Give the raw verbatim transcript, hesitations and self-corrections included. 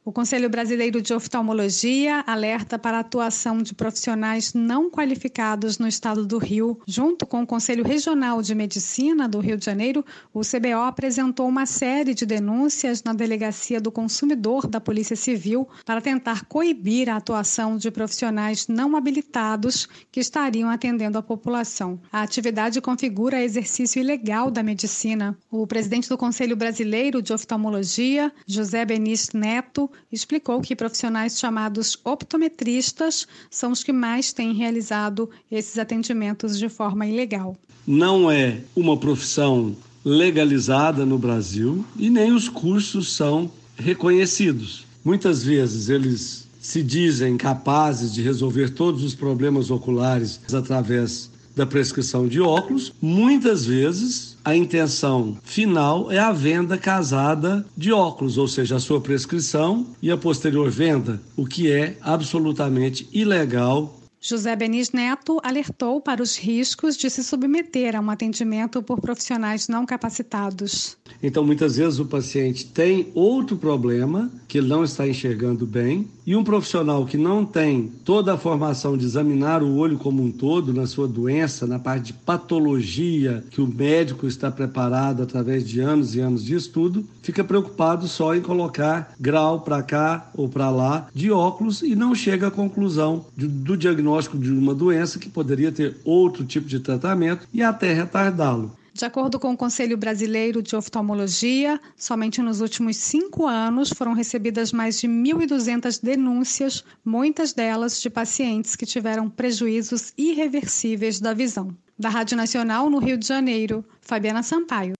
O Conselho Brasileiro de Oftalmologia alerta para a atuação de profissionais não qualificados no estado do Rio. Junto com o Conselho Regional de Medicina do Rio de Janeiro, o C B O apresentou uma série de denúncias na Delegacia do Consumidor da Polícia Civil para tentar coibir a atuação de profissionais não habilitados que estariam atendendo a população. A atividade configura exercício ilegal da medicina. O presidente do Conselho Brasileiro de Oftalmologia, José Benis Neto, explicou que profissionais chamados optometristas são os que mais têm realizado esses atendimentos de forma ilegal. Não é uma profissão legalizada no Brasil e nem os cursos são reconhecidos. Muitas vezes eles se dizem capazes de resolver todos os problemas oculares através da prescrição de óculos. Muitas vezes a intenção final é a venda casada de óculos, ou seja, a sua prescrição e a posterior venda, o que é absolutamente ilegal. José Benis Neto alertou para os riscos de se submeter a um atendimento por profissionais não capacitados. Então, muitas vezes o paciente tem outro problema que ele não está enxergando bem e um profissional que não tem toda a formação de examinar o olho como um todo na sua doença, na parte de patologia que o médico está preparado através de anos e anos de estudo, fica preocupado só em colocar grau para cá ou para lá de óculos e não chega à conclusão de, do diagnóstico de uma doença que poderia ter outro tipo de tratamento e até retardá-lo. De acordo com o Conselho Brasileiro de Oftalmologia, somente nos últimos cinco anos foram recebidas mais de mil e duzentas denúncias, muitas delas de pacientes que tiveram prejuízos irreversíveis da visão. Da Rádio Nacional no Rio de Janeiro, Fabiana Sampaio.